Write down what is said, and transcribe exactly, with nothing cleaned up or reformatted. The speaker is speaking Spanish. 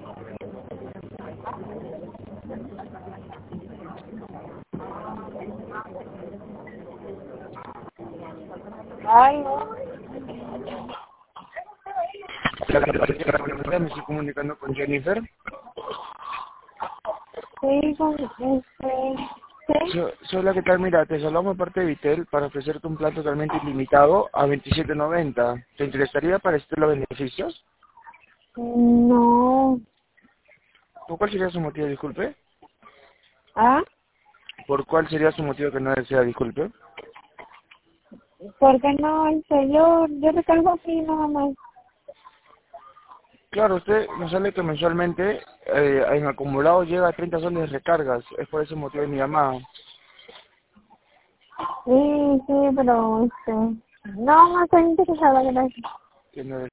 Ay, no. Me estoy comunicando con Jennifer. Sí, con, este, sí. So- Sola, ¿qué tal? Mira, te saludamos de parte de Vitel para ofrecerte un plan totalmente ilimitado a veintisiete noventa. ¿Te interesaría para este los beneficios? No. ¿Por cuál sería su motivo, disculpe? ¿Ah? ¿Por cuál sería su motivo que no desea, disculpe? ¿Por qué no? Este, yo, yo recargo así nada más. Claro, usted nos sale que mensualmente eh, en acumulado llega a treinta soles de recargas. Es por ese motivo de mi llamada. Sí, sí, pero, este, no, no estoy interesada, gracias. Que no